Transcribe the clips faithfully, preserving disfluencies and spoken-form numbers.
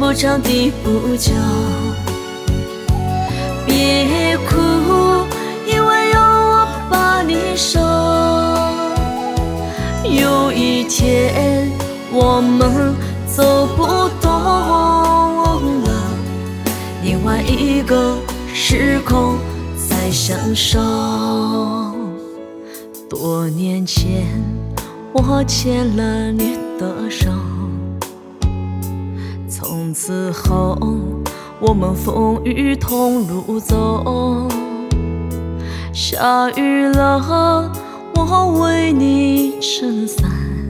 不长地不久。别哭，因为有我把你守。有一天我们走不动了，另外一个时空再相守。多年前我牵了你的手，从此后我们风雨同路走。下雨了我为你撑伞，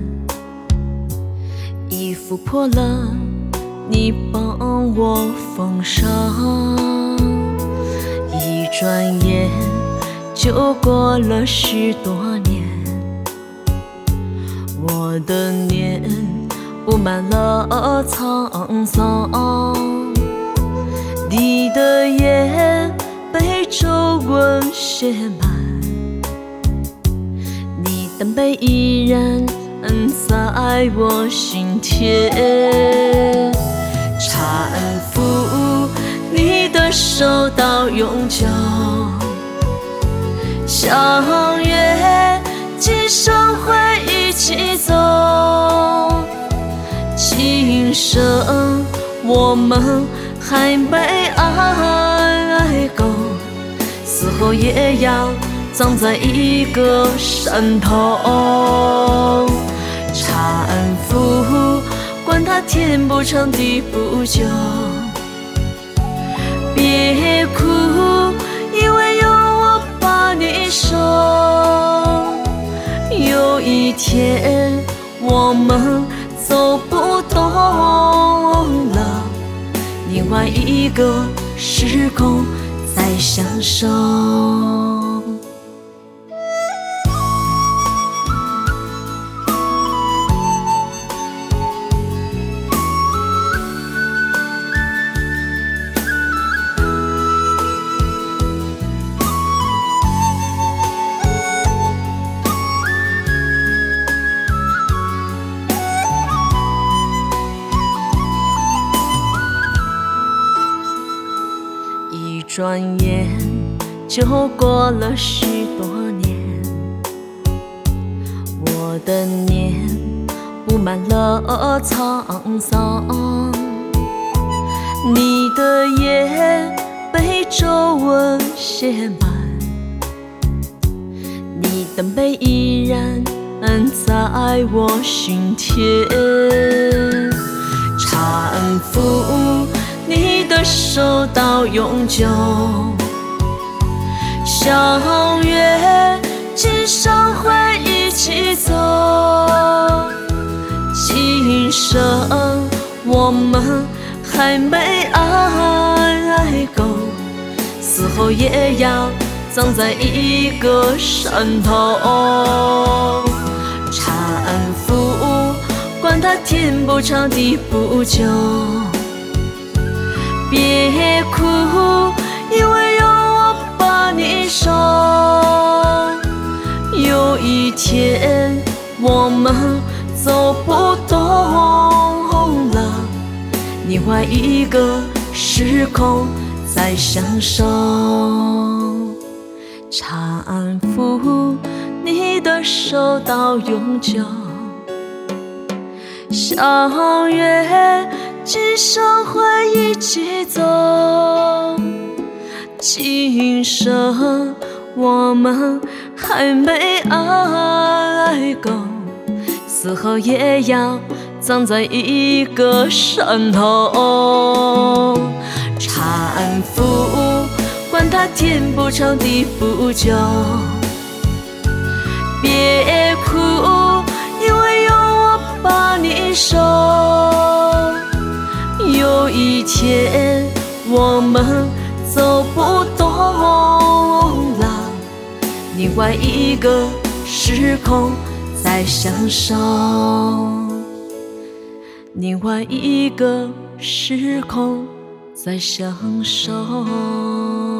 衣服破了你帮我缝上。一转眼就过了许多年，我的脸布满了沧桑，你的眼被皱纹写满，你的背依然在我心田。搀扶你的手到永久，相约今生会一起走。今生我们还没爱够，死后也要葬在一个山头。搀扶，管它天不长地不久。别哭，因为有我把你守。有一天我们走不动了，另外一个时空再相守。一转眼就过了许多年，我的脸布满了沧桑，你的眼被皱纹写满，你的背依然在我心田。搀扶你的手到永久，相约今生会一起走。今生我们还没爱够，死后也要葬在一个山头。搀扶，管它天不长地不久。别哭，因为有我把你守。有一天我们走不动了，另外一个时空再相守。搀扶你的手到永久，相约今生会一起走。今生我们还没爱够，死后也要葬在一个山头。搀扶，管它天不长地不久。别哭，因为有我把你守。有一天我们走不动了，另外一个时空再相守。另外一个时空再相守。